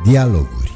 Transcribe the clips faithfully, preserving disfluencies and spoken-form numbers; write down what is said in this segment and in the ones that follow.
Dialoguri.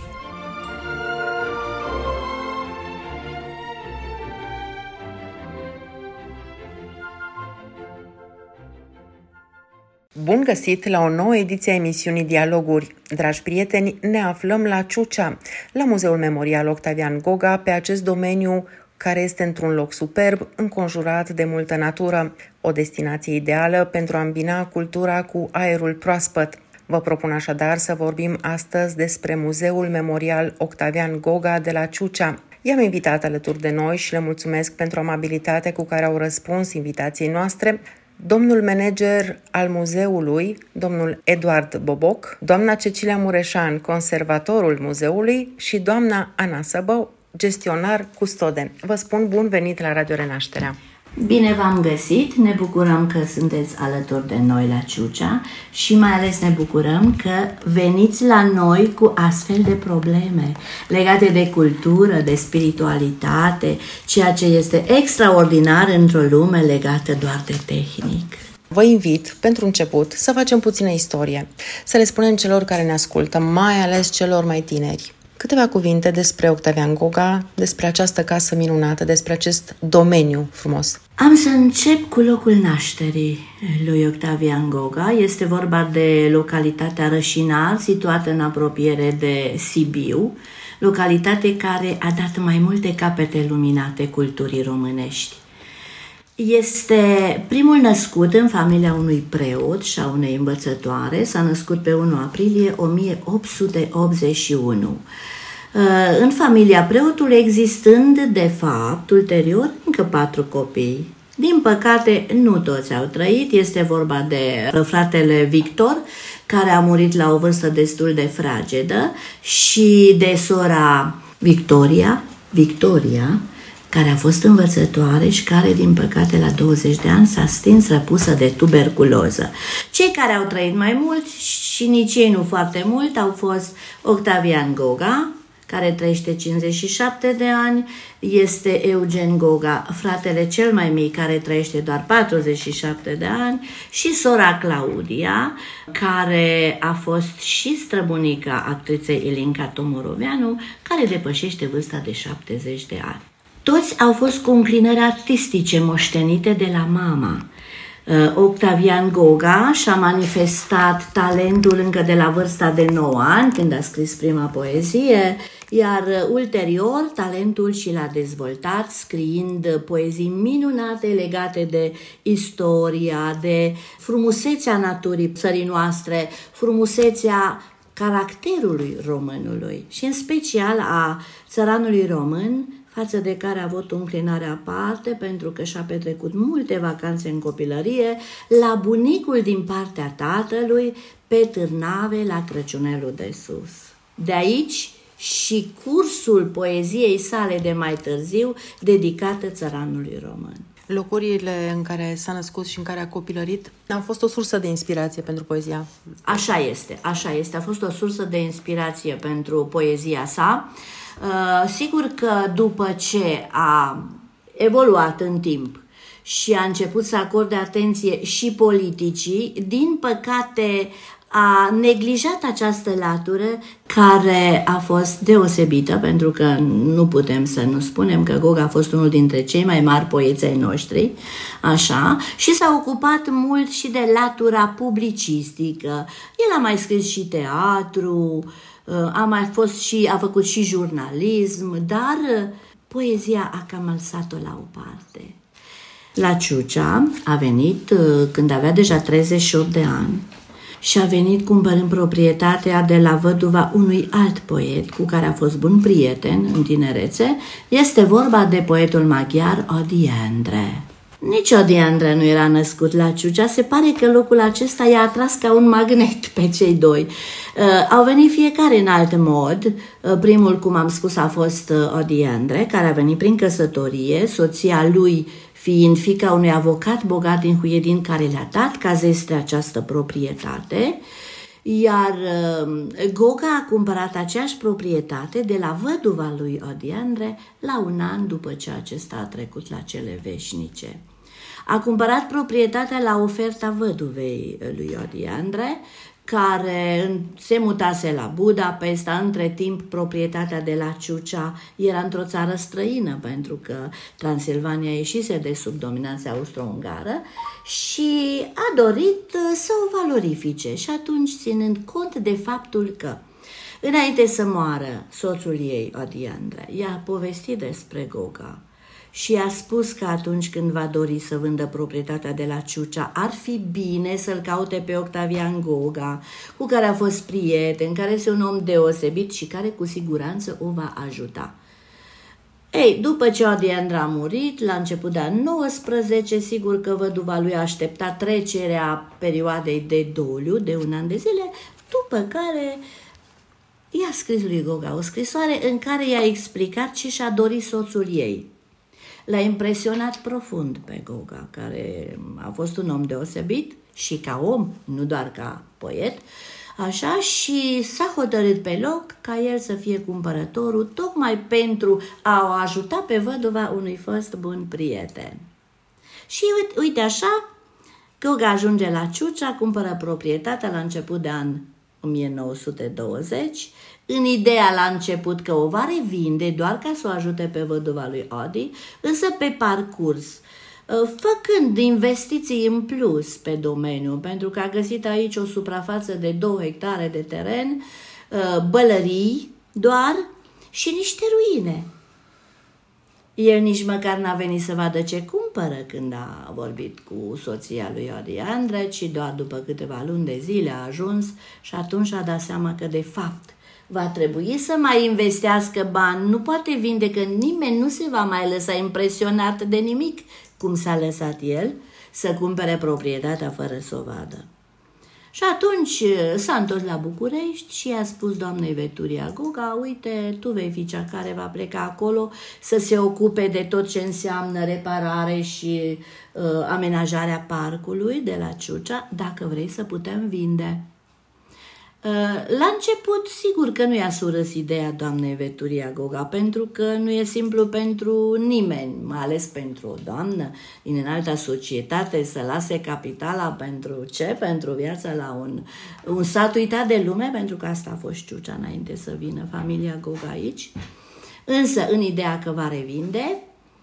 Bun găsit la o nouă ediție a emisiunii Dialoguri. Dragi prieteni, ne aflăm la Ciucea, la Muzeul Memorial Octavian Goga, pe acest domeniu care este într-un loc superb, înconjurat de multă natură. O destinație ideală pentru a îmbina cultura cu aerul proaspăt. Vă propun așadar să vorbim astăzi despre Muzeul Memorial Octavian Goga de la Ciucea. I-am invitat alături de noi și le mulțumesc pentru amabilitatea cu care au răspuns invitației noastre domnul manager al muzeului, domnul Eduard Boboc, doamna Cecilia Mureșan, conservatorul muzeului și doamna Ana Săbău, gestionar custode. Vă spun bun venit la Radio Renașterea! Bine v-am găsit, ne bucurăm că sunteți alături de noi la Ciucea și mai ales ne bucurăm că veniți la noi cu astfel de probleme legate de cultură, de spiritualitate, ceea ce este extraordinar într-o lume legată doar de tehnic. Vă invit, pentru început, să facem puțină istorie, să le spunem celor care ne ascultă, mai ales celor mai tineri, câteva cuvinte despre Octavian Goga, despre această casă minunată, despre acest domeniu frumos. Am să încep cu locul nașterii lui Octavian Goga. Este vorba de localitatea Rășinar, situată în apropiere de Sibiu, localitate care a dat mai multe capete luminate culturii românești. Este primul născut în familia unui preot și a unei învățătoare. S-a născut pe întâi aprilie o mie opt sute optzeci și unu. În familia preotului existând, de fapt, ulterior, încă patru copii. Din păcate, nu toți au trăit. Este vorba de fratele Victor, care a murit la o vârstă destul de fragedă, și de sora Victoria, Victoria, care a fost învățătoare și care, din păcate, la douăzeci de ani s-a stins răpusă de tuberculoză. Cei care au trăit mai mult și nici ei nu foarte mult au fost Octavian Goga, care trăiește cincizeci și șapte de ani, este Eugen Goga, fratele cel mai mic, care trăiește doar patruzeci și șapte de ani, și sora Claudia, care a fost și străbunica actriței Ilinca Tomoroveanu, care depășește vârsta de șaptezeci de ani. Toți au fost cu înclinări artistice moștenite de la mama. Octavian Goga și-a manifestat talentul încă de la vârsta de nouă ani, când a scris prima poezie, iar ulterior talentul și l-a dezvoltat scriind poezii minunate legate de istoria, de frumusețea naturii țării noastre, frumusețea caracterului românului și în special a țăranului român, față de care a avut o înclinare aparte, pentru că și-a petrecut multe vacanțe în copilărie la bunicul din partea tatălui, pe Târnave, la Crăciunelul de Sus. De aici și cursul poeziei sale de mai târziu, dedicată țăranului român. Locurile în care s-a născut și în care a copilărit au fost o sursă de inspirație pentru poezia. Așa este, așa este. A fost o sursă de inspirație pentru poezia sa. Uh, sigur că după ce a evoluat în timp și a început să acorde atenție și politicii, din păcate a neglijat această latură care a fost deosebită, pentru că nu putem să nu spunem că Goga a fost unul dintre cei mai mari poeți ai noștri, așa, și s-a ocupat mult și de latura publicistică. El a mai scris și teatru, a mai fost și, a făcut și jurnalism, dar poezia a cam lăsat-o la o parte. La Ciucea a venit când avea deja treizeci și opt de ani și a venit cumpărând proprietatea de la văduva unui alt poet cu care a fost bun prieten în tinerețe. Este vorba de poetul maghiar Odi Endre. Nici Odi Endre nu era născut la Ciucea. Se pare că locul acesta i-a atras ca un magnet pe cei doi. Uh, au venit fiecare în alt mod. Uh, primul, cum am spus, a fost uh, Odi Endre, care a venit prin căsătorie, soția lui fiind fiica unui avocat bogat din Huiedin, care le-a dat ca zestre această proprietate. Iar uh, Goga a cumpărat aceeași proprietate de la văduva lui Odi Endre la un an după ce acesta a trecut la cele veșnice. A cumpărat proprietatea la oferta văduvei lui Odi Endre, care se mutase la Budapesta. Între timp, proprietatea de la Ciucea era într-o țară străină, pentru că Transilvania ieșise de sub dominația austro-ungară și a dorit să o valorifice. Și atunci, ținând cont de faptul că înainte să moară soțul ei, Adi Andrei, i-a povestit despre Goga și a spus că atunci când va dori să vândă proprietatea de la Ciucea, ar fi bine să-l caute pe Octavian Goga, cu care a fost prieten, care este un om deosebit și care cu siguranță o va ajuta. Ei, după ce Adi Andrei a murit, la început de an nouăsprezece, sigur că văduva lui a așteptat trecerea perioadei de doliu de un an de zile, după care i-a scris lui Goga o scrisoare în care i-a explicat ce și-a dorit soțul ei. L-a impresionat profund pe Goga, care a fost un om deosebit și ca om, nu doar ca poet, așa, și s-a hotărât pe loc ca el să fie cumpărătorul, tocmai pentru a o ajuta pe văduva unui fost bun prieten. Și uite, uite așa, Goga ajunge la Ciucea, cumpără proprietatea la început de an o mie nouă sute douăzeci, în ideea la început că o va revinde doar ca să o ajute pe văduva lui Adi, însă pe parcurs, făcând investiții în plus pe domeniu, pentru că a găsit aici o suprafață de două hectare de teren, bălării doar și niște ruine. El nici măcar n-a venit să vadă ce cumpără când a vorbit cu soția lui Adi Andrei, ci doar după câteva luni de zile a ajuns și atunci a dat seama că de fapt va trebui să mai investească bani, nu poate vinde, că nimeni nu se va mai lăsa impresionat de nimic, cum s-a lăsat el, să cumpere proprietatea fără să o vadă. Și atunci s-a întors la București și i-a spus doamnei Veturia Goga, uite, tu vei fi cea care va pleca acolo să se ocupe de tot ce înseamnă reparare și uh, amenajarea parcului de la Ciucea, dacă vrei să putem vinde. La început, sigur că nu i-a surâs ideea doamnei Veturia Goga, pentru că nu e simplu pentru nimeni, mai ales pentru o doamnă din înalta societate, să lase capitala pentru ce? Pentru viața la un, un sat uitat de lume, pentru că asta a fost Ciucea înainte să vină familia Goga aici. Însă, în ideea că va revinde,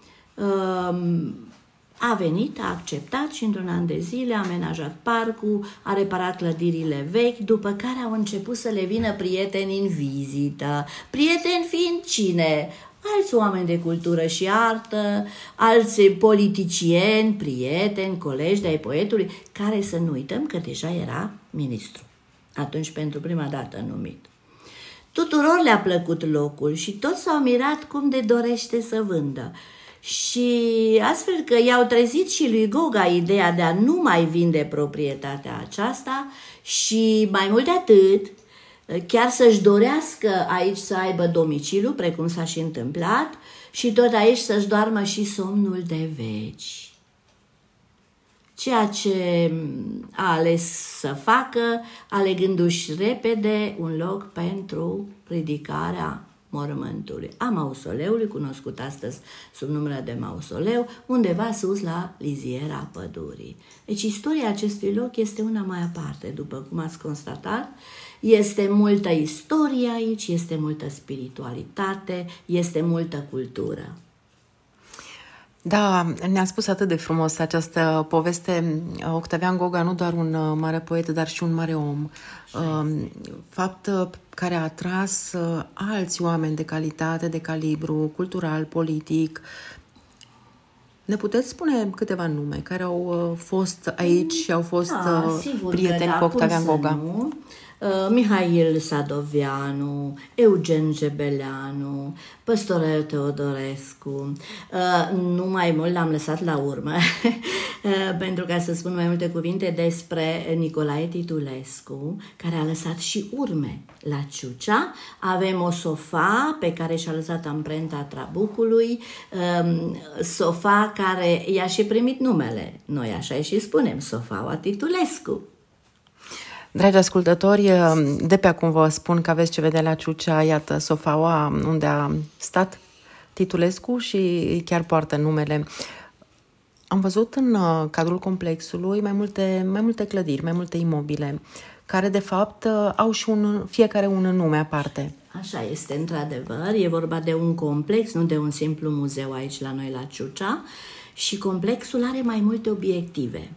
um, a venit, a acceptat și într-un an de zile a amenajat parcul, a reparat clădirile vechi, după care au început să le vină prieteni în vizită. Prieteni fiind cine? Alți oameni de cultură și artă, alți politicieni, prieteni, colegi de-ai poetului, care, să nu uităm că deja era ministru, atunci pentru prima dată numit. Tuturor le-a plăcut locul și toți s-au mirat cum de dorește să vândă. Și astfel că i-au trezit și lui Goga ideea de a nu mai vinde proprietatea aceasta și mai mult de atât, chiar să-și dorească aici să aibă domiciliu, precum s-a și întâmplat, și tot aici să-și doarmă și somnul de veci. Ceea ce a ales să facă, alegându-și repede un loc pentru ridicarea mormântului, a mausoleului, cunoscut astăzi sub numele de mausoleu, undeva sus la liziera pădurii. Deci istoria acestui loc este una mai aparte, după cum ați constatat. Este multă istorie aici, este multă spiritualitate, este multă cultură. Da, ne-a spus atât de frumos această poveste. Octavian Goga, nu doar un mare poet, dar și un mare om. Fapt care a atras alți oameni de calitate, de calibru, cultural, politic. Ne puteți spune câteva nume care au fost aici și au fost da, prieteni cu Octavian Goga? Nu. Uh, Mihail Sadoveanu, Eugen Gebeleanu, Păstorel Teodorescu, uh, nu mai mult l-am lăsat la urmă, uh, pentru ca să spun mai multe cuvinte despre Nicolae Titulescu, care a lăsat și urme la Ciucea. Avem o sofa pe care și-a lăsat amprenta Trabucului, um, sofa care i-a și primit numele. Noi așa și spunem, sofaua Titulescu. Dragi ascultători, de pe acum vă spun că aveți ce vedea la Ciucea, iată, sofaua unde a stat Titulescu și chiar poartă numele. Am văzut în cadrul complexului mai multe, mai multe clădiri, mai multe imobile, care de fapt au și un, fiecare un nume aparte. Așa este, într-adevăr, e vorba de un complex, nu de un simplu muzeu aici la noi la Ciucea, și complexul are mai multe obiective.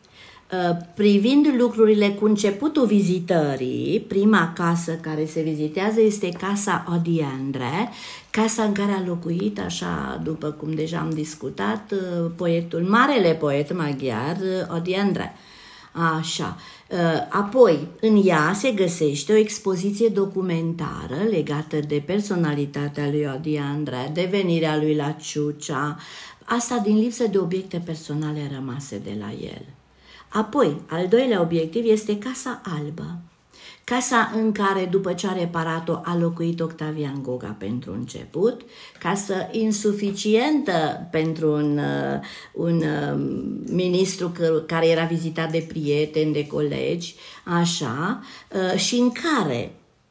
Privind lucrurile cu începutul vizitării, prima casă care se vizitează este Casa Odi Endre, casa în care a locuit, așa după cum deja am discutat, poetul, marele poet maghiar Odi Endre. Așa. Apoi, în ea se găsește o expoziție documentară legată de personalitatea lui Odi Endre, de venirea lui la Ciucea, asta din lipsă de obiecte personale rămase de la el. Apoi, al doilea obiectiv este Casa Albă, casa în care, după ce a reparat-o, a locuit Octavian Goga pentru început, casă insuficientă pentru un, un ministru care era vizitat de prieteni, de colegi, așa, și în care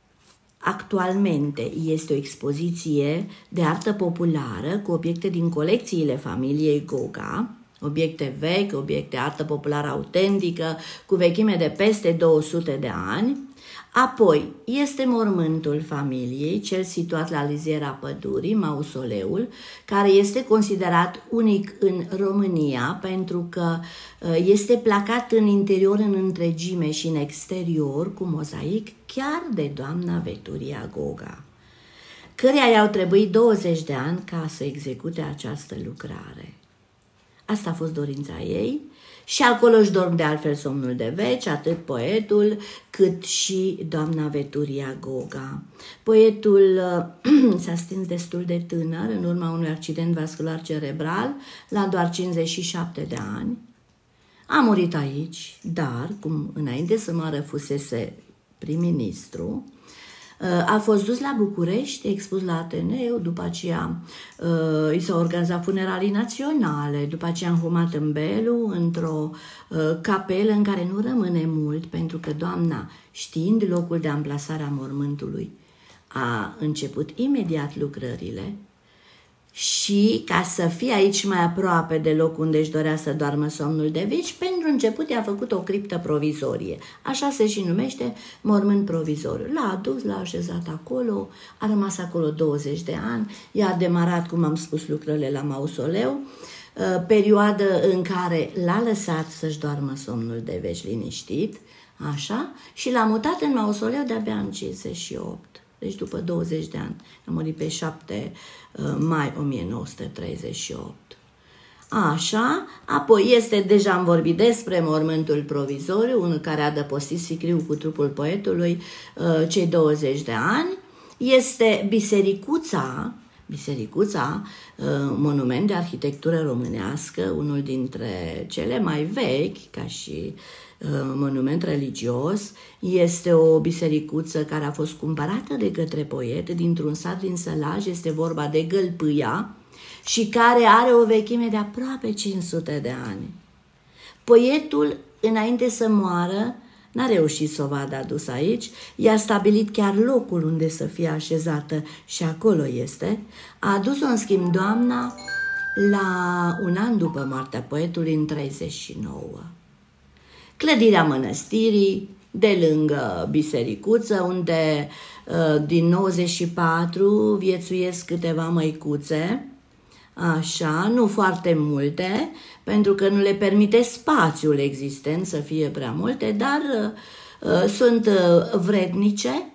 actualmente este o expoziție de artă populară cu obiecte din colecțiile familiei Goga, obiecte vechi, obiecte artă populară autentică, cu vechime de peste două sute de ani. Apoi este mormântul familiei, cel situat la liziera pădurii, mausoleul, care este considerat unic în România pentru că este placat în interior, în întregime și în exterior, cu mozaic chiar de doamna Veturia Goga, căreia i-au trebuit douăzeci de ani ca să execute această lucrare. Asta a fost dorința ei și acolo își dorm de altfel somnul de veci, atât poetul cât și doamna Veturia Goga. Poetul s-a stins destul de tânăr în urma unui accident vascular cerebral la doar cincizeci și șapte de ani. A murit aici, dar, cum înainte să moară fusese prim-ministru, a fost dus la București, expus la Ateneu, după aceea uh, i s-au organizat funeralii naționale, după aceea înhumat în Belu, într-o uh, capelă în care nu rămâne mult, pentru că doamna, știind locul de amplasare a mormântului, a început imediat lucrările și, ca să fie aici mai aproape de locul unde își dorea să doarmă somnul de veci, pentru început i-a făcut o criptă provizorie. Așa se și numește mormânt provizoriu. L-a adus, l-a așezat acolo, a rămas acolo douăzeci de ani, i-a demarat, cum am spus, lucrările la mausoleu, perioadă în care l-a lăsat să-și doarmă somnul de veci liniștit, așa, și l-a mutat în mausoleu de-abia în cincizeci și opt. Deci după douăzeci de ani, a murit pe șapte mai o mie nouă sute treizeci și opt. Așa, apoi este, deja am vorbit despre mormântul provizoriu, unul care a adăpostit sicriu cu trupul poetului cei douăzeci de ani, este bisericuța, bisericuța, monument de arhitectură românească, unul dintre cele mai vechi, ca și monument religios, este o bisericuță care a fost cumpărată de către poet dintr-un sat din Sălaj, este vorba de Gălpâia, și care are o vechime de aproape cinci sute de ani. Poetul, înainte să moară, n-a reușit să o vadă adus aici, i-a stabilit chiar locul unde să fie așezată și acolo este. A adus-o în schimb doamna la un an după moartea poetului, în treizeci și nouă. Clădirea mănăstirii, de lângă bisericuță, unde din nouăzeci și patru viețuiesc câteva măicuțe, așa, nu foarte multe, pentru că nu le permite spațiul existent să fie prea multe, dar uh, sunt vrednice,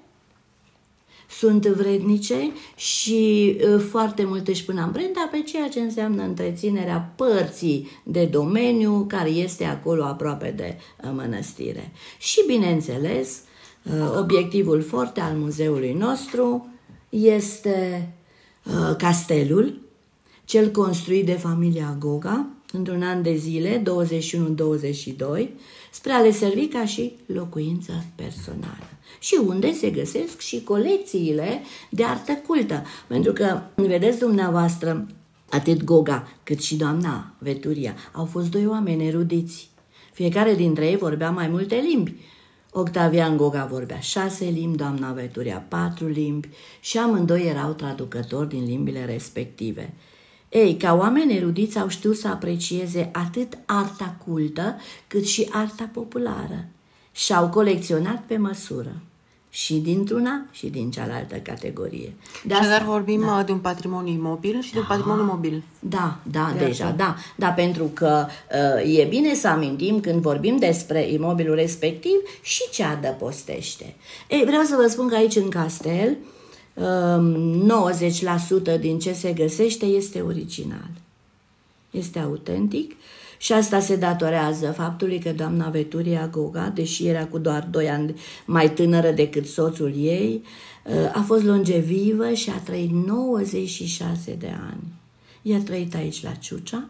sunt vrednice și uh, foarte multe își pun amprenta pe ceea ce înseamnă întreținerea părții de domeniu care este acolo aproape de uh, mănăstire. Și, bineînțeles, uh, obiectivul forte al muzeului nostru este uh, castelul, cel construit de familia Goga într-un an de zile, douăzeci și unu douăzeci și doi, spre a le servi ca și locuință personală. Și unde se găsesc și colecțiile de artă cultă. Pentru că, vedeți dumneavoastră, atât Goga cât și doamna Veturia au fost doi oameni erudiți. Fiecare dintre ei vorbea mai multe limbi. Octavian Goga vorbea șase limbi, doamna Veturia patru limbi și amândoi erau traducători din limbile respective. Ei, ca oameni erudiți au știut să aprecieze atât arta cultă, cât și arta populară și au colecționat pe măsură. Și dintr-una și din cealaltă categorie. De asta, dar vorbim da. de un patrimoniu imobil și da. de un patrimoniu mobil. Da, da, de deja, da. Da, pentru că uh, e bine să amintim când vorbim despre imobilul respectiv și ce adăpostește. Ei, vreau să vă spun că aici în castel uh, nouăzeci la sută din ce se găsește este original. Este autentic. Și asta se datorează faptului că doamna Veturia Goga, deși era cu doar doi ani mai tânără decât soțul ei, a fost longevivă și a trăit nouăzeci și șase de ani. Ea a trăit aici la Ciucea.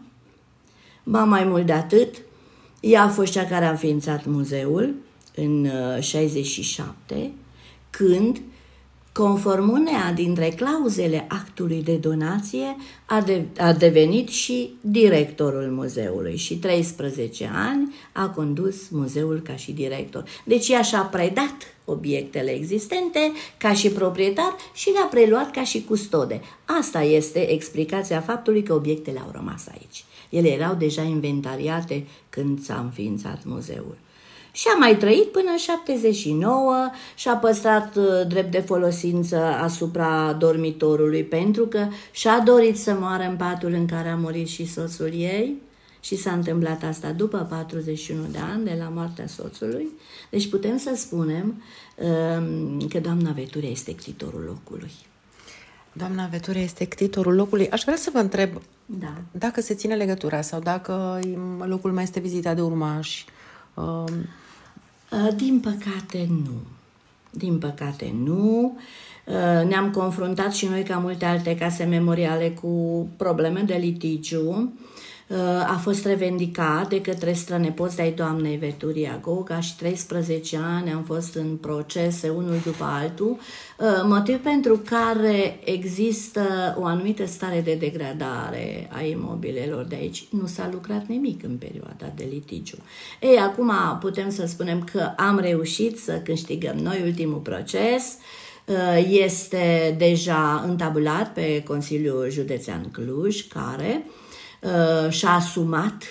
Ba mai mult de atât, ea a fost cea care a înființat muzeul în șaizeci și șapte, când, conform uneia dintre clauzele actului de donație, a, de, a devenit și directorul muzeului și treisprezece ani a condus muzeul ca și director. Deci ea și-a predat obiectele existente ca și proprietar și le-a preluat ca și custode. Asta este explicația faptului că obiectele au rămas aici. Ele erau deja inventariate când s-a înființat muzeul. Și a mai trăit până în șaptezeci și nouă și a păstrat uh, drept de folosință asupra dormitorului, pentru că și-a dorit să moară în patul în care a murit și soțul ei și s-a întâmplat asta după patruzeci și unu de ani de la moartea soțului. Deci putem să spunem uh, că doamna Veturia este ctitorul locului. Doamna Veturia este ctitorul locului. Aș vrea să vă întreb da. dacă se ține legătura sau dacă locul mai este vizitat de urmași. Uh... Din păcate nu. Din păcate nu. Ne-am confruntat și noi, ca multe alte case memoriale, cu probleme de litigiu. A fost revendicat de către strănepoți de-ai doamnei Veturia Goga și treisprezece ani am fost în procese, unul după altul, motiv pentru care există o anumită stare de degradare a imobilelor de aici. Nu s-a lucrat nimic în perioada de litigiu. Ei, acum putem să spunem că am reușit să câștigăm noi ultimul proces. Este deja întabulat pe Consiliul Județean Cluj, care Uh, și-a asumat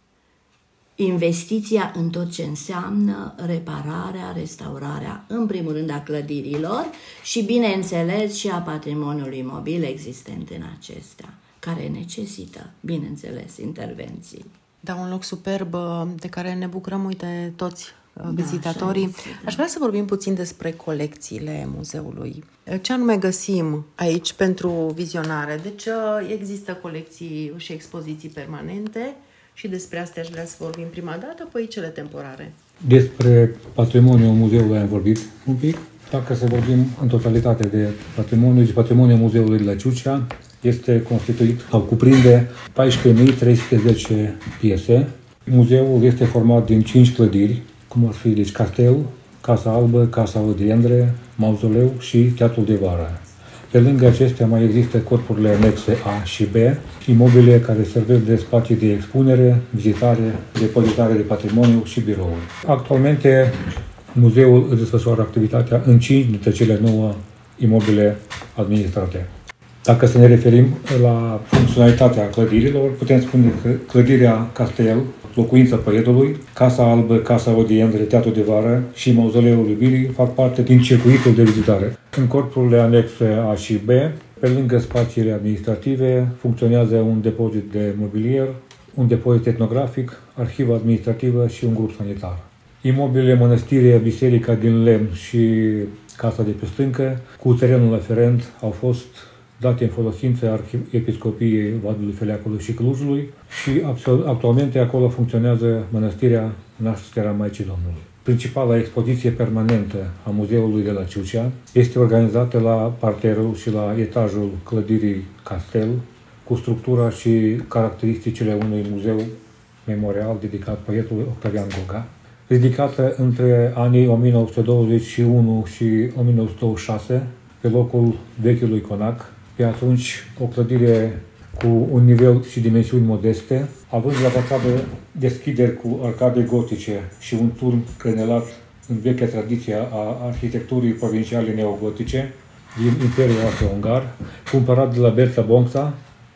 investiția în tot ce înseamnă repararea, restaurarea, în primul rând a clădirilor și, bineînțeles, și a patrimoniului imobil existent în acestea, care necesită, bineînțeles, intervenții. Da, un loc superb de care ne bucurăm, uite, toți vizitatorii. Da, Aș vrea să vorbim puțin despre colecțiile muzeului. Ce anume găsim aici pentru vizionare? Deci există colecții și expoziții permanente și despre astea aș vrea să vorbim prima dată, apoi cele temporare. Despre patrimoniul muzeului am vorbit un pic. Dacă să vorbim în totalitate de patrimoniu, și patrimoniul muzeului de la Ciucea este constituit sau cuprinde paisprezece mii trei sute zece piese. Muzeul este format din cinci clădiri, cum ar fi deci castel, Casa Albă, Casa Audiendre, Mauzoleu și Teatrul de Vară. Pe lângă acestea mai există corpurile anexe A și B, imobile care servesc de spații de expunere, vizitare, depozitare de patrimoniu și birouri. Actualmente, muzeul își desfășoară activitatea în cinci dintre cele nouă imobile administrate. Dacă să ne referim la funcționalitatea clădirilor, putem spune că clădirea Castel, locuința poetului, Casa Albă, Casa Audiendre, Teatrul de Vară și Mauzoleul Iubirii fac parte din circuitul de vizitare. În corpurile anexe A și B, pe lângă spațiile administrative, funcționează un depozit de mobilier, un depozit etnografic, arhivă administrativă și un grup sanitar. Imobilele Mănăstirea, Biserica din Lemn și Casa de pe Stâncă, cu terenul aferent, au fost date în folosință Episcopiei Vadului Feleacului și Clujului și actualmente acolo funcționează Mănăstirea Nașterea Maicii Domnului. Principala expoziție permanentă a muzeului de la Ciucea este organizată la parterul și la etajul clădirii Castel, cu structura și caracteristicile unui muzeu memorial dedicat poetului Octavian Goga, ridicată între anii o mie nouă sute douăzeci și unu și o mie nouă sute douăzeci și șase pe locul vechiului conac. Pe atunci o clădire cu un nivel și dimensiuni modeste, având la fațadă deschideri cu arcade gotice și un turn crenelat în vechea tradiție a arhitecturii provinciale neogotice din Imperiul Austro-Ungar, cumpărat de la Berta Bonxa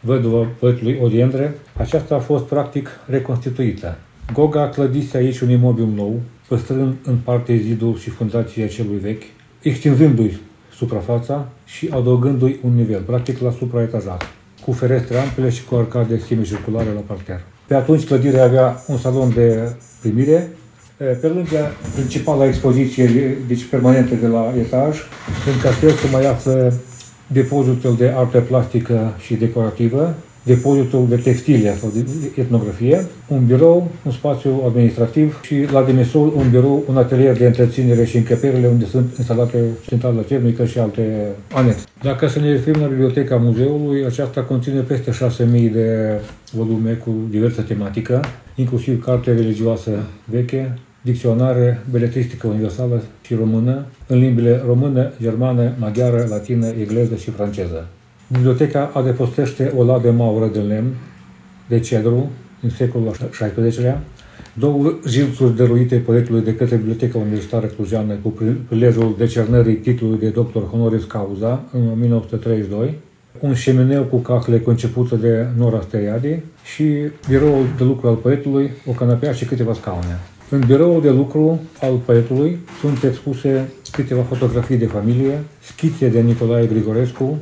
văduva poetului Odiendre, aceasta a fost practic reconstituită. Goga clădise aici un imobil nou, păstrând în parte zidul și fundația celui vechi, extinzându-i suprafața și adăugându-i un nivel, practic la supraetajat, cu ferestre ample și cu arcade semicirculare la parter. Pe atunci clădirea avea un salon de primire, pe lângă principala expoziție, deci permanentă de la etaj, în castel se mai află depozitul de artă plastică și decorativă, depozitul de textile sau de etnografie, un birou, un spațiu administrativ și la demesul un birou, un atelier de întreținere și încăperile unde sunt instalate centrala termică și alte anexe. Dacă să ne referim la biblioteca muzeului, aceasta conține peste șase mii de volume cu diversă tematică, inclusiv carte religioasă veche, dicționare, beletristică universală și română, în limbile română, germană, maghiară, latină, engleză și franceză. Biblioteca adăpostește o ladă maură de lemn, de cedru, în secolul al șaisprezecelea, două jilțuri dăruite poetului de către Biblioteca Universitară Clujană cu prilejul decernării titlului de doctor honoris causa în o mie nouă sute treizeci și doi, un șemineu cu cahle concepută de Nora Steriadi și biroul de lucru al poetului, o canapea și câteva scaune. În biroul de lucru al poetului sunt expuse câteva fotografii de familie, schițe de Nicolae Grigorescu,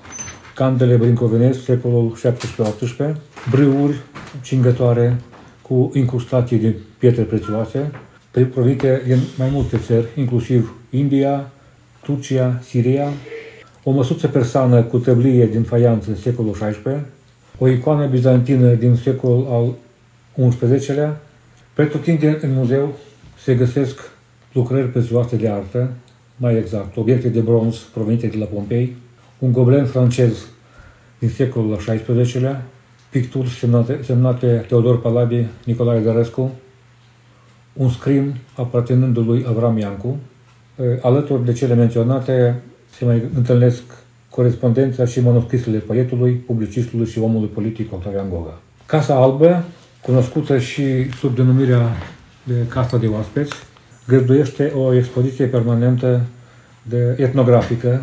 candele brincovenesc, secolul șaptesprezece optsprezece, brâuri cingătoare cu incrustații de pietre prețioase, provenite din mai multe țări, inclusiv India, Turcia, Siria, o măsuță persană cu tăblie din faianță, secolul șaisprezece, o icoană bizantină din secolul al unsprezecelea. Pretutindeni în muzeu se găsesc lucrări prețioase de artă, mai exact, obiecte de bronz provenite de la Pompei, un goblen francez din secolul al șaisprezecelea, picturi semnate, semnate Teodor Palabi, Nicolae Gărescu, un scrim aparținând lui Avram Iancu. Alături de cele menționate se mai întâlnesc corespondența și manuscrisele poetului, publicistului și omului politic Octavian Goga. Casa Albă, cunoscută și sub denumirea de Casa de Oaspeți, găzduiește o expoziție permanentă de etnografică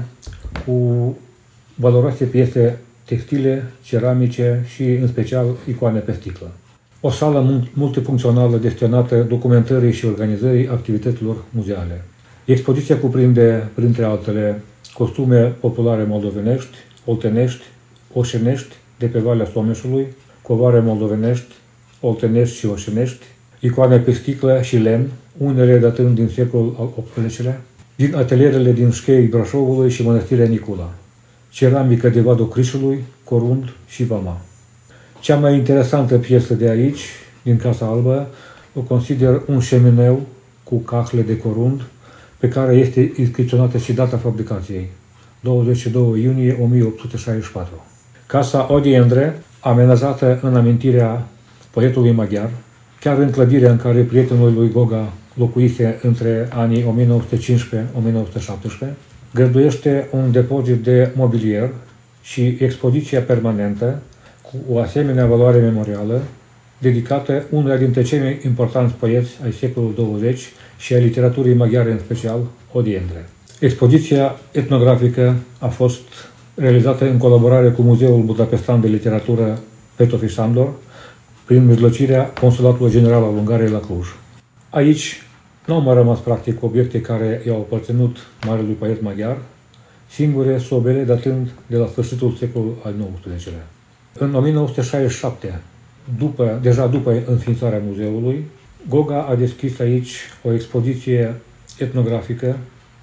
cu valoroase piese textile, ceramice și, în special, icoane pe sticlă. O sală multifuncțională destinată documentării și organizării activităților muzeale. Expoziția cuprinde, printre altele, costume populare moldovenești, oltenești, oșenești de pe Valea Someșului, covare moldovenești, oltenești și oșenești, icoane pe sticlă și lemn, unele datând din secolul al optsprezecelea, din atelierele din Șchei Brașovului și Mănăstirea Nicula, ceramică de Vadul Crișului, Corund și Vama. Cea mai interesantă piesă de aici, din Casa Albă, o consider un șemineu cu cahle de corund, pe care este inscripționată și data fabricației, douăzeci și doi iunie o mie opt sute șaizeci și patru. Casa Odiendre, amenajată în amintirea poetului maghiar, chiar în clădirea în care prietenul lui Goga locuise între anii o mie nouă sute cincisprezece - o mie nouă sute șaptesprezece, găzduiește un depozit de mobilier și expoziția permanentă cu o asemenea valoare memorială, dedicată unuia dintre cei mai importanți poeți ai secolului douăzeci și ai literaturii maghiare în special, Odiendre. Expoziția etnografică a fost realizată în colaborare cu Muzeul Budapestan de Literatură Petofi Sándor, prin mijlocirea Consulatului General al Ungariei la Cluj. Aici nu au mai rămas practic obiecte care i-au aparținut marelui poet maghiar, singure sobele datând de la sfârșitul secolului al nouăsprezecelea. În o mie nouă sute șaizeci și șapte, după, deja după înființarea muzeului, Goga a deschis aici o expoziție etnografică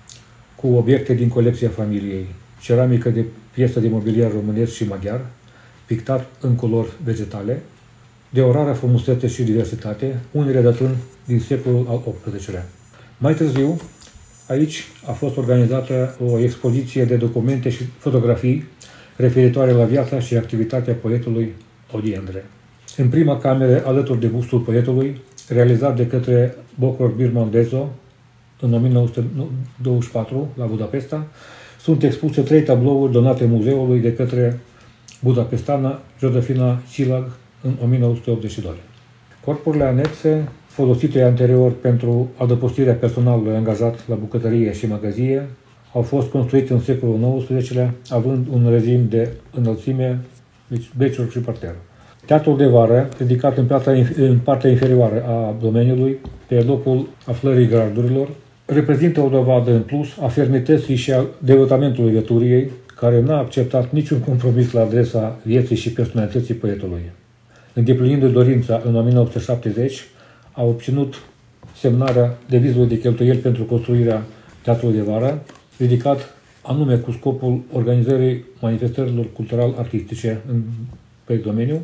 cu obiecte din colecția familiei, ceramică de piese de mobiliar românesc și maghiar, pictat în culori vegetale, de o rară frumusețe și diversitate, unele datând din secolul al optsprezecelea. Mai târziu, aici a fost organizată o expoziție de documente și fotografii referitoare la viața și activitatea poetului Odiendre. În prima cameră, alături de bustul poetului, realizat de către Bokor Birman Dezo, în o mie nouă sute douăzeci și patru, la Budapesta, sunt expuse trei tablouri donate muzeului de către budapestana Josefina Szilag în o mie nouă sute optzeci și doi. Corpurile anexe, folosite anterior pentru adăpostirea personalului angajat la bucătărie și magazie, au fost construite în secolul nouăsprezecelea, având un regim de înălțime deci beciul și parterul. Teatrul de vară, ridicat în partea, în partea inferioară a domeniului, pe locul aflării gardurilor, reprezintă o dovadă în plus a fermității și a devotamentului Veturiei, care n-a acceptat niciun compromis la adresa vieții și personalității poetului. Îndeplinindu-i dorința în o mie nouă sute șaptezeci, a obținut semnarea devizului de cheltuieli pentru construirea Teatrului de vară, ridicat anume cu scopul organizării manifestărilor cultural-artistice în, pe domeniu,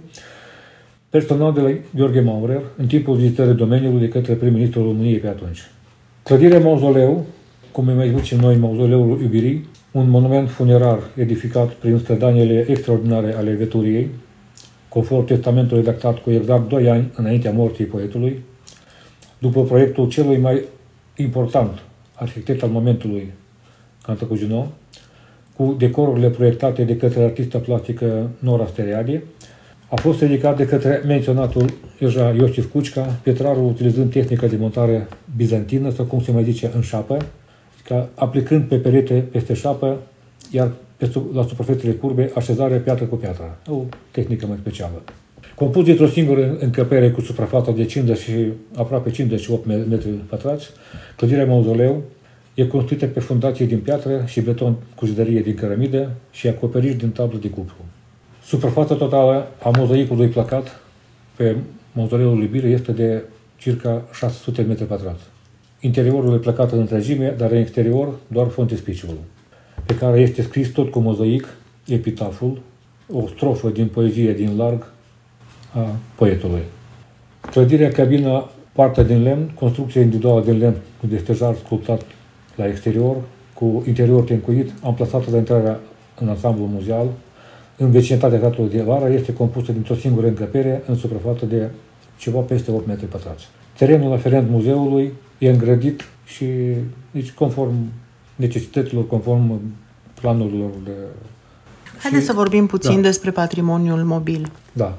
personal de la Gheorghe Maurer, în timpul vizitării domeniului de către prim-ministrul României pe atunci. Clădirea Mauzoleu, cum îi mai zicem noi Mauzoleul Iubirii, un monument funerar edificat prin strădaniile extraordinare ale Veturiei, conform testamentului redactat cu exact doi ani înaintea morții poetului, după proiectul celui mai important arhitect al momentului, Cantacuzino, cu decorurile proiectate de către artista plastică Nora Steriadi, a fost ridicat de către menționatul deja Iosif Cucica, pietrarul utilizând tehnica de montare bizantină, sau cum se mai zice, în șapă, ca aplicând pe perete peste șapă, iar pe, la suprafețele curbe, așezarea piatră cu piatră. O tehnică mai specială. Compus dintr-o singură încăpere cu suprafața de cincizeci și aproape cincizeci și opt metri pătrați, clădirea Mauzoleu e construită pe fundații din piatră și beton cu zidărie din cărămidă și acoperiș din tablă de cupru. Suprafața totală a mozaicului placat pe Mauzoleul Iubirii este de circa șase sute metri pătrați. Interiorul e placat în întregime, dar în exterior doar frontispiciul, pe care este scris tot cu mozaic epitaful, o strofă din poezie din larg a poetului. Clădirea, cabina, partea din lemn, construcție individuală din lemn cu destejar sculptat la exterior, cu interior tencuit, amplasată la intrarea în ansamblul muzeal, în vecinătatea Teatrului de vară, este compusă dintr-o singură încăpere în suprafață de ceva peste opt metri pătrați. Terenul aferent muzeului e îngrădit și deci, conform necesităților, conform planurilor de... Haideți și... să vorbim puțin da. despre patrimoniul mobil. Da.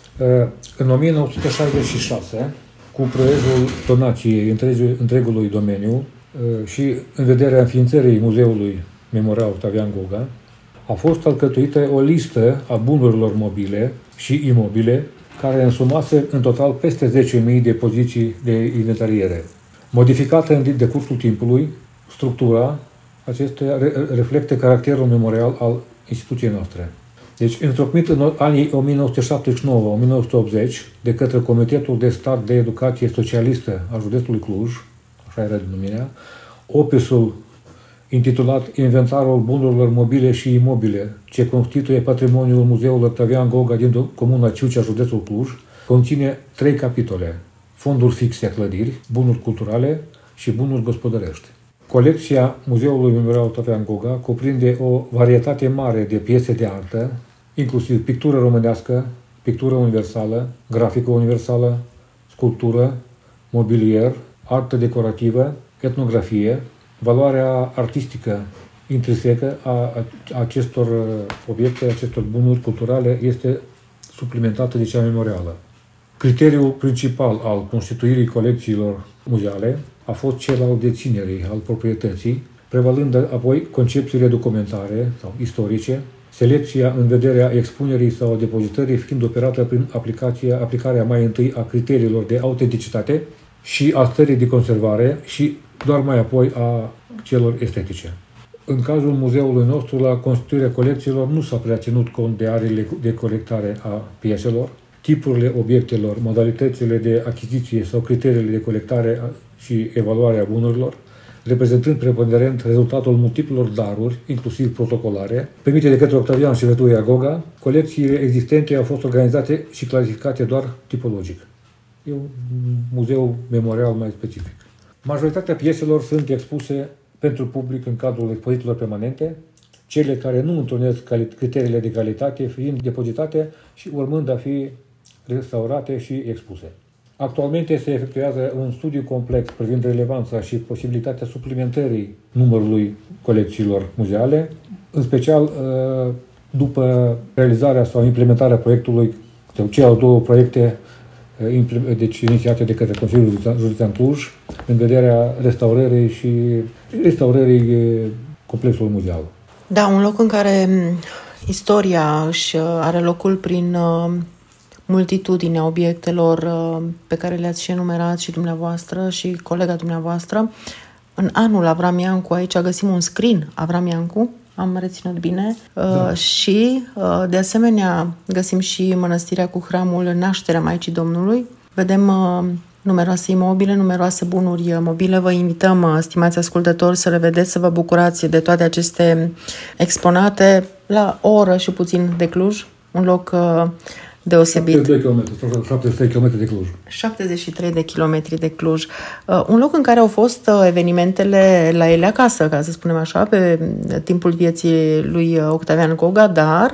În o mie nouă sute șaizeci și șase, cu proiectul donației întregului domeniu și în vederea înființării Muzeului Memorial Octavian Goga, a fost alcătuită o listă a bunurilor mobile și imobile care însumase în total peste zece mii de poziții de inventariere. Modificată în decursul timpului, structura acestea reflectă caracterul memorial al instituției noastre. Deci, întocmit în anii o mie nouă sute șaptezeci și nouă - o mie nouă sute optzeci de către Comitetul de Stat de Educație Socialistă al județului Cluj, așa era denumirea, opusul intitulat Inventarul bunurilor mobile și imobile, ce constituie patrimoniul Muzeului Octavian Goga din comuna Ciucea, județul Cluj, conține trei capitole: fonduri fixe a clădiri, bunuri culturale și bunuri gospodărești. Colecția Muzeului Memorial Octavian Goga cuprinde o varietate mare de piese de artă, inclusiv pictură românească, pictură universală, grafică universală, sculptură, mobilier, artă decorativă, etnografie. Valoarea artistică intrinsecă a acestor obiecte, acestor bunuri culturale este suplimentată de cea memorială. Criteriul principal al constituirii colecțiilor muzeale a fost cel al deținerii, al proprietății, prevalând apoi concepțiile documentare sau istorice, selecția în vederea expunerii sau depozitării fiind operată prin aplicația, aplicarea mai întâi a criteriilor de autenticitate și a stării de conservare și doar mai apoi a celor estetice. În cazul muzeului nostru, la constituirea colecțiilor nu s-a prea ținut cont de arele de colectare a pieselor, tipurile obiectelor, modalitățile de achiziție sau criteriile de colectare și evaluare a bunurilor, reprezentând preponderent rezultatul multiplelor daruri, inclusiv protocolare, primite de către Octavian și Veturia Goga. Colecțiile existente au fost organizate și clasificate doar tipologic. E un muzeu memorial mai specific. Majoritatea pieselor sunt expuse pentru public în cadrul expozițiilor permanente, cele care nu întrunesc criteriile de calitate fiind depozitate și urmând a fi restaurate și expuse. Actualmente se efectuează un studiu complex privind relevanța și posibilitatea suplimentării numărului colecțiilor muzeale, în special după realizarea sau implementarea proiectului sau celor două proiecte deci inițiate de către Consiliul Județean Cluj în vederea restaurării și restaurării complexului muzeal. Da, un loc în care Istoria își are locul prin uh, multitudinea obiectelor uh, pe care le-ați și enumerat și dumneavoastră și colega dumneavoastră. În anul Avram Iancu, aici găsim un scrin Avram Iancu, am reținut bine, da. Și de asemenea găsim și mănăstirea cu hramul Nașterea Maicii Domnului. Vedem numeroase imobile, numeroase bunuri mobile. Vă invităm, stimați ascultători, să le vedeți, să vă bucurați de toate aceste exponate la o oră și puțin de Cluj, un loc deosebit. șaptezeci și trei de kilometri de Cluj. șaptezeci și trei de kilometri de Cluj. Uh, un loc în care au fost uh, evenimentele la ele acasă, ca să spunem așa, pe timpul vieții lui Octavian Goga, dar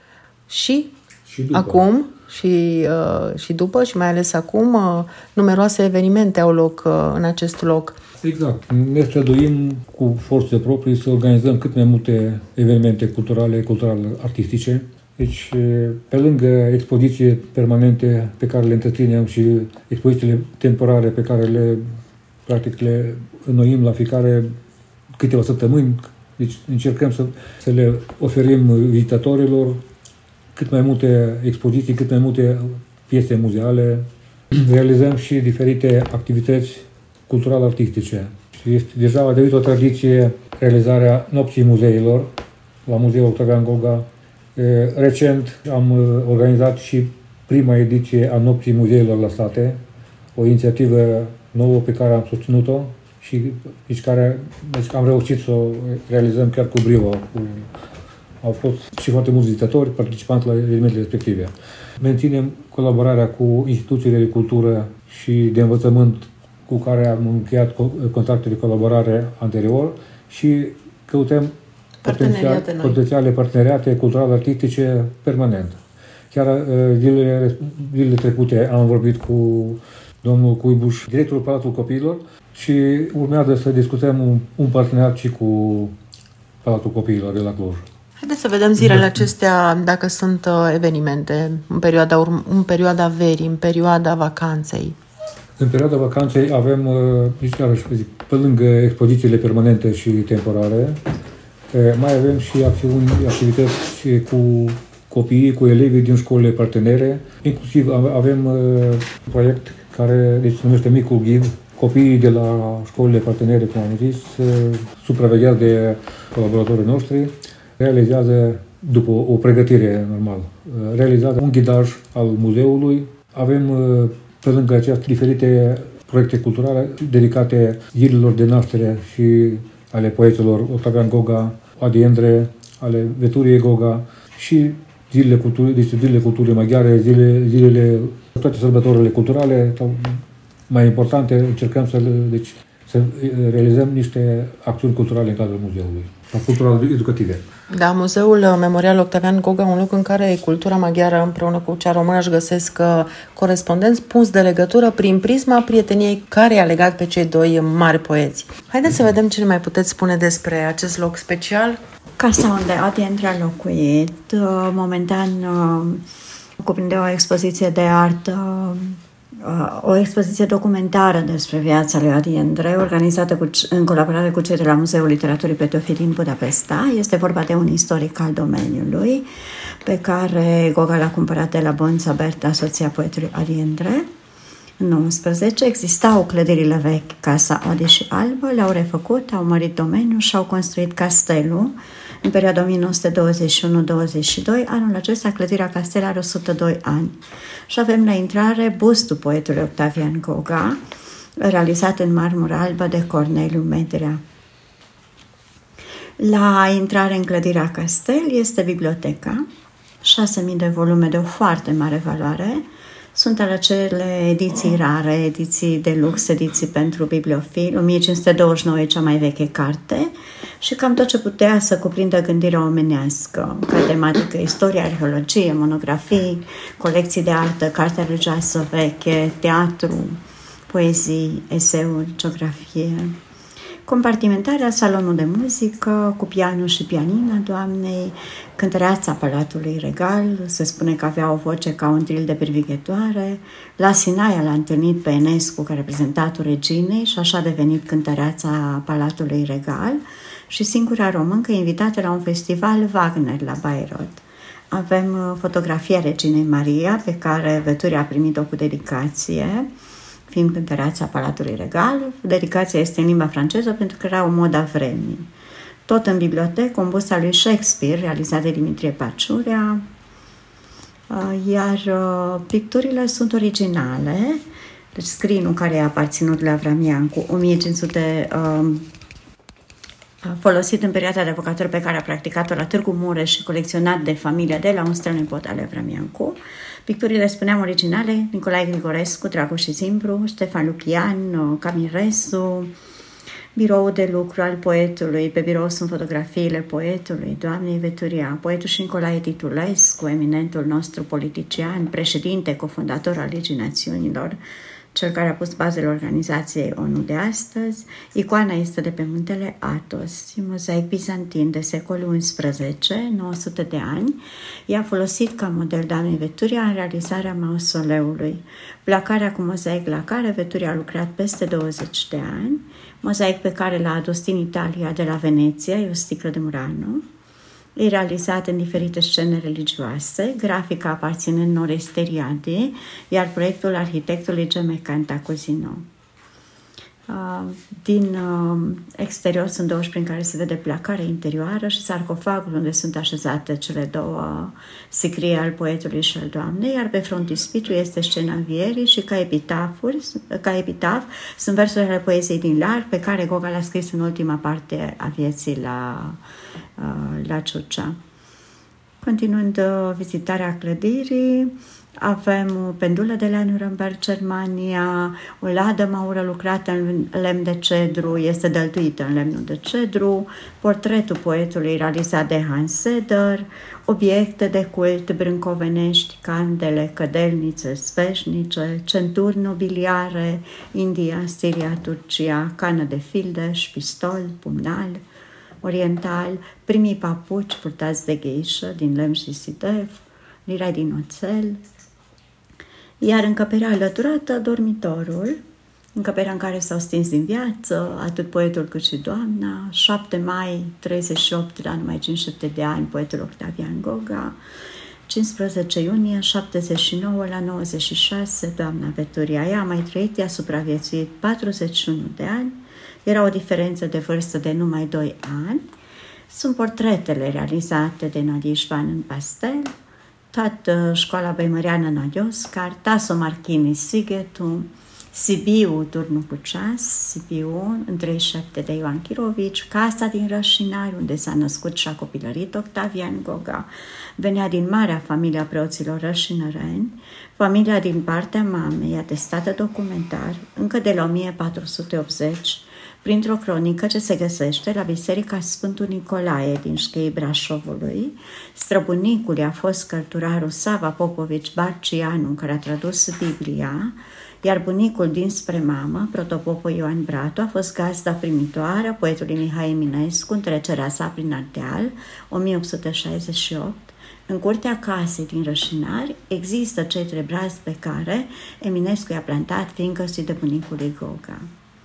și, și după. acum și, uh, și după și mai ales acum uh, numeroase evenimente au loc uh, în acest loc. Exact. Ne străduim cu forțe proprii să organizăm cât mai multe evenimente culturale, cultural-artistice. Deci, pe lângă expoziții permanente pe care le întreținem și expozițiile temporare pe care le, practic, le înnoim la fiecare câteva săptămâni, deci încercăm să, să le oferim vizitatorilor cât mai multe expoziții, cât mai multe piese muzeale. Realizăm și diferite activități cultural-artistice. Și este deja a devenit o tradiție realizarea nopții muzeilor la Muzeul Octavian Goga. Recent am organizat și prima ediție a Nopții Muzeilor la Sate, o inițiativă nouă pe care am susținut-o și deci care, deci am reușit să o realizăm chiar cu brio. Cu, au fost și foarte mulți vizitatori participanți la evenimentele respective. Menținem colaborarea cu instituțiile de cultură și de învățământ cu care am încheiat contracte de colaborare anterior și căutăm Parteneriate noi. potențiale parteneriate cultural-artistice permanent. Chiar zilele, zilele trecute am vorbit cu domnul Cuibuș, directorul Palatului Copiilor, și urmează să discutăm un, un parteneriat și cu Palatul Copiilor de la Cluj. Haideți să vedem zilele acestea dacă sunt evenimente în perioada, urm- în perioada verii, în perioada vacanței. În perioada vacanței avem, deci, zic, pe lângă expozițiile permanente și temporare, mai avem și acțiuni, activități cu copiii, cu elevii din școlile partenere. Inclusiv avem un proiect care deci, se numește Micul Ghid. Copiii de la școlile partenere, cum am zis, supravegheați de colaboratorii noștri, realizează, după o pregătire normală, realizează un ghidaj al muzeului. Avem, pe lângă acestea, diferite proiecte culturale dedicate zilelor de naștere și ale poeților Octavian Goga, Adi Endre, ale Veturiei Goga și zilele culturii, deci zilele culturii maghiare, zile, zilele, toate sărbătorile culturale, mai importante, încercăm să, deci, să realizăm niște acțiuni culturale în cadrul muzeului, cultural-educative. Da, Muzeul Memorial Octavian Goga, un loc în care cultura maghiară împreună cu cea română își găsesc corespondenți, punți de legătură prin prisma prieteniei care i-a legat pe cei doi mari poeți. Haideți să vedem ce ne mai puteți spune despre acest loc special. Casa unde Adi Endre a locuit, momentan cuprinde o expoziție de artă, o expoziție documentară despre viața lui Adi Endre, organizată cu, în colaborare cu cei de la Muzeul Literaturii Petiofi din Budapesta. Este vorba de un istoric al domeniului, pe care Goga l-a cumpărat de la Bonța Berta, soția poetului Adi Endre. În nouăsprezece existau clădirile vechi, Casa Adi și Albă, le-au refăcut, au mărit domeniul și au construit castelul. În perioada o mie nouă sute douăzeci și unu douăzeci și doi, anul acesta, clădirea castelului are o sută doi ani. Și avem la intrare bustul poetului Octavian Goga, realizat în marmură albă de Corneliu Medrea. La intrare în clădirea castel este biblioteca, șase mii de volume de o foarte mare valoare. Sunt ale cele ediții rare, ediții de lux, ediții pentru bibliofili. o mie cinci sute douăzeci și nouă e cea mai veche carte și cam tot ce putea să cuprindă gândirea omenească, ca tematică istorie, arheologie, monografii, colecții de artă, carte religioasă veche, teatru, poezii, eseuri, geografie. Compartimentarea, salonul de muzică, cu pianul și pianina doamnei, cântăreața Palatului Regal, se spune că avea o voce ca un tril de privighetoare, la Sinaia l-a întâlnit pe Enescu ca reprezentatul reginei și așa a devenit cântăreața Palatului Regal și singura româncă invitată la un festival Wagner la Bayreuth. avem fotografia Reginei Maria, pe care Veturia a primit-o cu dedicație, fiind cântăreața Palatului Regal. Dedicația este în limba franceză pentru că era o modă a vremii. Tot în bibliotecă, un bust al lui Shakespeare, realizat de Dimitrie Paciurea, iar picturile sunt originale. Deci screen-ul care a aparținut lui Avram Iancu, o mie cinci sute, um, folosit în perioada de avocatură pe care a practicat-o la Târgu Mureș și colecționat de familia de la un strănepot al Avram Iancu. Picturile, spuneam, originale, Nicolae Grigorescu, Dragoș și Zimbru, Ștefan Lucian, Camil Resu, biroul de lucru al poetului. Pe birou sunt fotografiile poetului, doamnei Veturia, poetul și Nicolae Titulescu, eminentul nostru politician, președinte, cofondator al Ligii Națiunilor, cel care a pus bazele organizației O N U de astăzi. Icoana este de pe muntele Athos, un mozaic bizantin de secolul unsprezece, nouă sute de ani. I-a folosit ca model doamnei Veturia în realizarea mausoleului. Placarea cu mozaic la care Veturia a lucrat peste douăzeci de ani, mozaic pe care l-a adus din Italia de la Veneția, e o sticlă de Murano. E realizat în diferite scene religioase, grafica aparținând Nore Steriade, iar proiectul arhitectului Geme Cantacuzino. Din exterior sunt două prin care se vede placarea interioară și sarcofagul unde sunt așezate cele două sicrie al poetului și al doamnei, iar pe frontispiciu este scena învierii și ca, ca epitaf sunt versurile poeziei din Lar pe care Goga l-a scris în ultima parte a vieții la, la Ciucea. Continuând vizitarea clădirii, avem o pendulă de la Nuremberg, Germania, o ladă maură lucrată în lemn de cedru, este dăltuită în lemnul de cedru, portretul poetului realizat de Hans Seder, obiecte de cult brâncovenești, candele, cădelnițe sfeșnice, centuri nobiliare, India, Siria, Turcia, cană de fildeș, pistol, pumnal, oriental, primii papuci purtați de gheișă din lemn și sidev, lirai din oțel, iar încăperea alăturată, dormitorul, încăperea în care s-au stins din viață atât poetul cât și doamna, șapte mai treizeci și opt, la numai cincizeci și șapte de ani, poetul Octavian Goga, cincisprezece iunie șaptezeci și nouă, la nouăzeci și șase, doamna Veturia. Ea a mai trăit, i-a supraviețuit patruzeci și unu de ani, era o diferență de vârstă de numai doi ani. Sunt portretele realizate de Nadia Șvan în pastel, toată școala Băimăreană Nadioscar, Taso Marchini Sighetu, Sibiu Turnu cu ceas, Sibiu în treizeci și șapte de Ioan Chirovici, casa din Rășinari, unde s-a născut și a copilărit Octavian Goga, venea din marea familia preoților rășinăreni, familia din partea mamei, atestată documentar, încă de la o mie patru sute optzeci, printr-o cronică ce se găsește la Biserica Sfântul Nicolae din Șchei Brașovului. Străbunicul a fost cărturarul Sava Popovici Barcianu, care a tradus Biblia, iar bunicul dinspre mamă, protopopul Ioan Bratu, a fost gazda primitoare a poetului Mihai Eminescu în trecerea sa prin Ardeal, o mie opt sute șaizeci și opt. În curtea casei din Rășinari există cei trei brazi pe care Eminescu i-a plantat fiindcă-și de bunicul lui Goga.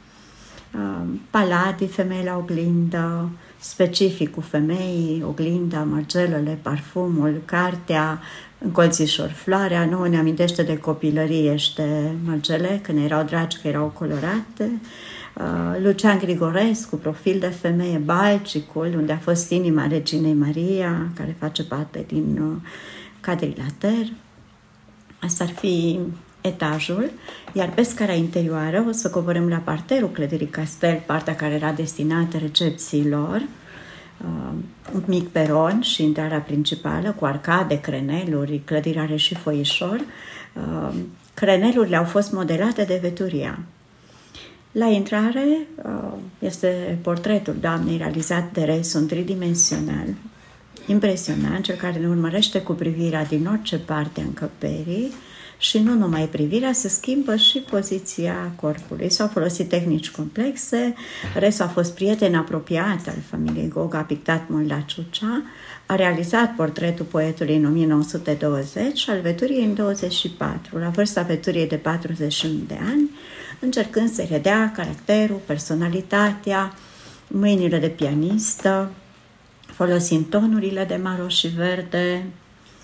Paladii, femei la oglindă, specificul femeii, oglinda, mărgelele, parfumul, cartea, încolțișor, floarea, nouă ne amintește de copilărie și de mărgele, când erau dragi, că erau colorate. Lucian Grigorescu, profil de femeie, Balcicul, unde a fost inima Reginei Maria, care face parte din cadrilater. Asta ar fi etajul, iar pe scara interioară o să coborâm la parterul clădirii Castel, partea care era destinată recepțiilor, uh, un mic peron și intrarea principală cu arcade, creneluri, clădirea are și foișor. Uh, crenelurile au fost modelate de Veturia. La intrare uh, este portretul doamnei realizat de Resu în tridimensional, impresionant, cel care ne urmărește cu privirea din orice parte a încăperii. Și nu numai privirea, se schimbă și poziția corpului. S-au folosit tehnici complexe, Resu a fost prieten apropiat al familiei Goga, a pictat mult la Ciucea, a realizat portretul poetului în o mie nouă sute douăzeci și al Veturiei în douăzeci și patru, la vârsta Veturiei de patruzeci și unu de ani, încercând să redea caracterul, personalitatea, mâinile de pianistă, folosind tonurile de maro și verde,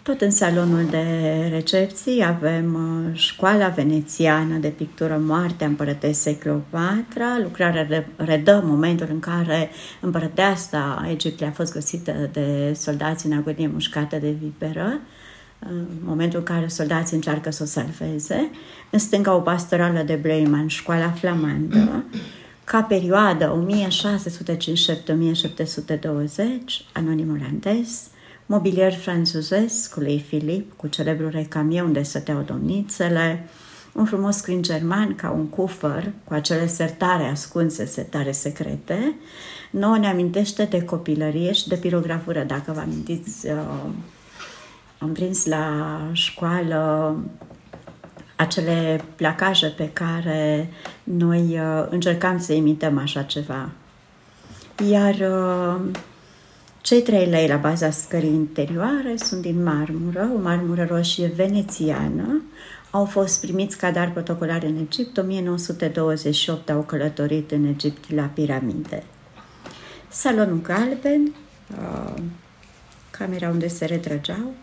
Tot în salonul de recepții avem școala venețiană de pictură Moartea împărătesei Cleopatra. Lucrarea redă momentul în care împărăteasa Egiptului a fost găsită de soldați în agonie mușcată de viperă, în momentul în care soldații încearcă să o salveze. În stânga o pastorală de Bleyman, școala flamandă, ca perioadă o mie șase sute cincizeci și șapte - o mie șapte sute douăzeci, anonim olandez, mobilier franțuzesc cu lui Filip, cu celebrul recamier unde stăteau domnițele, un frumos scrin german ca un cufăr cu acele sertare ascunse, sertare secrete. Nouă ne amintește de copilărie și de pirografură. Dacă vă amintiți, am prins la școală acele placaje pe care noi încercam să imităm așa ceva. Iar cei trei lei la baza scării interioare sunt din marmură, o marmură roșie venețiană. Au fost primiți ca dar protocolar în Egipt. o mie nouă sute douăzeci și opt au călătorit în Egipt la piramide. Salonul galben, camera unde se retrăgeau,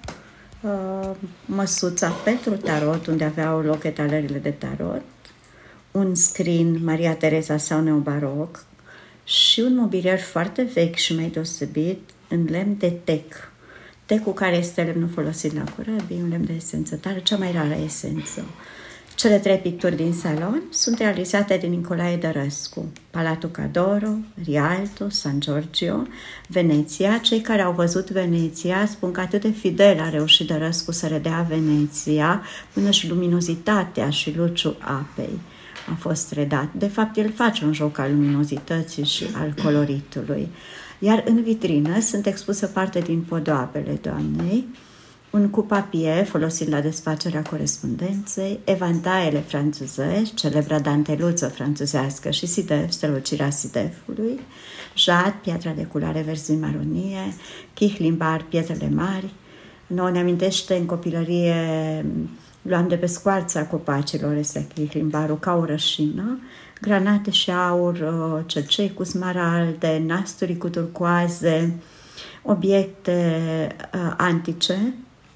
măsuța pentru tarot, unde aveau loc etalările de tarot, un scrin Maria Tereza sau neobaroc și un mobilier foarte vechi și mai deosebit în lemn de tec. Tecul care este lemnul folosit la corăbii, un lemn de esență tare, cea mai rară esență. Cele trei picturi din salon sunt realizate de Nicolae Dărăscu. Palatul Cadoro, Rialto, San Giorgio, Veneția. Cei care au văzut Veneția spun că atât de fidel a reușit Dărăscu să redea Veneția, până și luminozitatea și luciul apei a fost redat. De fapt, el face un joc al luminozității și al coloritului. Iar în vitrină sunt expuse parte din podoabele doamnei, un cupapier folosit la desfacerea corespondenței, evantaiele franțuzești, celebra danteluță franțuzească și sidef, strălucirea sidefului, jad, piatra de culoare verzi-maronie, chihlimbar, pietrele mari. Nouă ne amintește în copilărie, luam de pe scoarța copacilor este chihlimbarul ca o rășină, granate și aur, cercei cu smaralde, nasturi cu turcoaze, obiecte uh, antice.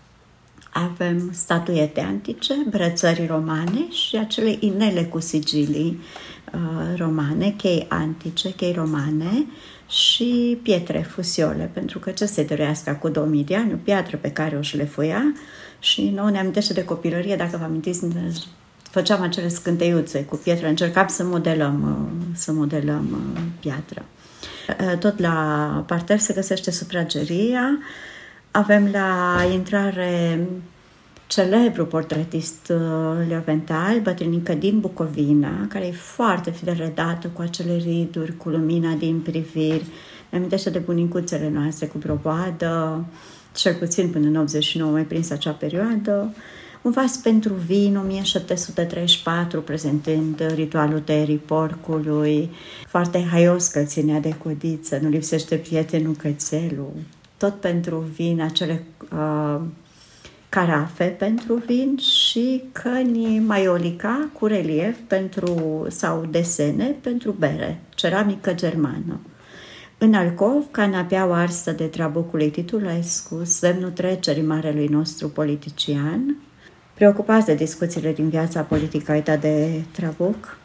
Avem statuete antice, brățări romane și acele inele cu sigilii uh, romane, chei antice, chei romane și pietre, fusiole, pentru că ce se dăruiască cu două mii de ani, o piatră pe care o șlefuia și nouă ne amintește de copilărie, dacă vă amintiți, făceam acele scânteiuțe cu pietre, încercam să modelăm, să modelăm piatră. Tot la parter se găsește sufrageria. Avem la intrare celebrul portretist Leovental, bătrânică din Bucovina, care e foarte fidel redată cu acele riduri, cu lumina din priviri. Ne amintește de bunicuțele noastre cu broboadă, cel puțin până în optzeci și nouă mai prins acea perioadă. Un vas pentru vin, o mie șapte sute treizeci și patru, prezentând ritualul tăierii porcului, foarte haios că ținea de codiță, nu lipsește prietenul cățelul. Tot pentru vin, acele uh, carafe pentru vin și căni maiolica cu relief pentru, sau desene pentru bere, ceramică germană. În alcov, canapeaua arsă de trabucul lui Titulescu, semnul trecerii marelui nostru politician. Preocupați de discuțiile din viața politică uitat de trabuc,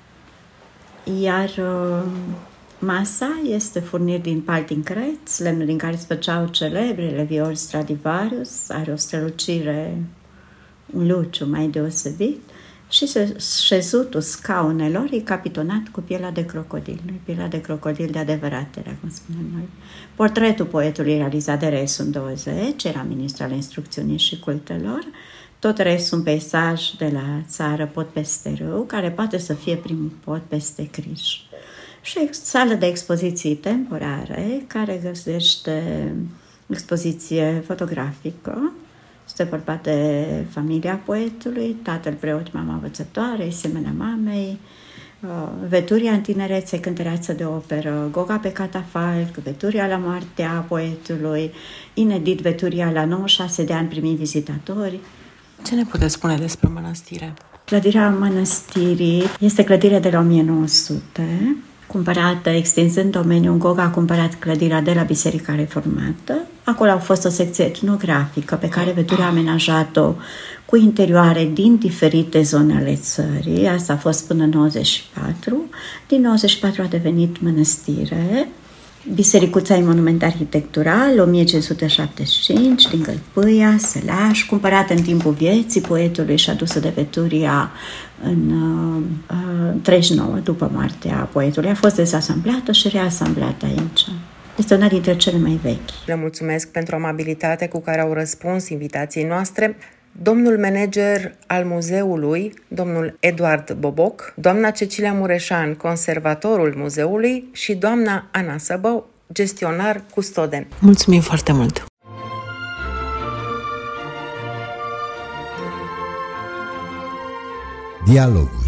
iar uh, masa este furnir din paltincreț, lemnul din care se făceau celebrele viori Stradivarius, are o strălucire, un luciu mai deosebit, și șezutul scaunelor e capitonat cu pielea de crocodil, pielea de crocodil de adevăratele, cum spunem noi. Portretul poetului realizat de Resun douăzeci, era ministru al instrucțiunii și cultelor, tot restul un peisaj de la țară, pod peste râu, care poate să fie primul pod peste Criș. Și o sală de expoziții temporare, care găsește expoziție fotografică. Este vorba de familia poetului, tatăl preot, mama învățătoare, asemenea mamei, Veturia în tinerețe, cântăreață de operă, Goga pe catafalc, Veturia la moartea poetului, inedit Veturia la nouăzeci și șase de ani primii vizitatori. Ce ne puteți spune despre mănăstire? Clădirea mănăstirii este clădirea de la o mie nouă sute, cumpărată, extinzând domeniul. Goga a cumpărat clădirea de la Biserica Reformată, Acolo a fost o secție etnografică pe care Veturia a amenajat-o cu interioare din diferite zone ale țării. Asta a fost până în nouăzeci și patru. Din nouăzeci și patru a devenit mănăstire. Bisericuța e monument arhitectural, o mie cinci sute șaptezeci și cinci, din Gălpâia, Sălaș, cumpărată în timpul vieții poetului și adusă de Veturia în uh, treizeci și nouă, după moartea poetului. A fost dezasamblată și reasamblată aici. Este una dintre cele mai vechi. Le mulțumesc pentru amabilitatea cu care au răspuns invitației noastre. Domnul manager al muzeului, domnul Eduard Boboc, doamna Cecilia Mureșan, conservatorul muzeului și doamna Ana Săbău, gestionar custode. Mulțumim foarte mult! Dialoguri.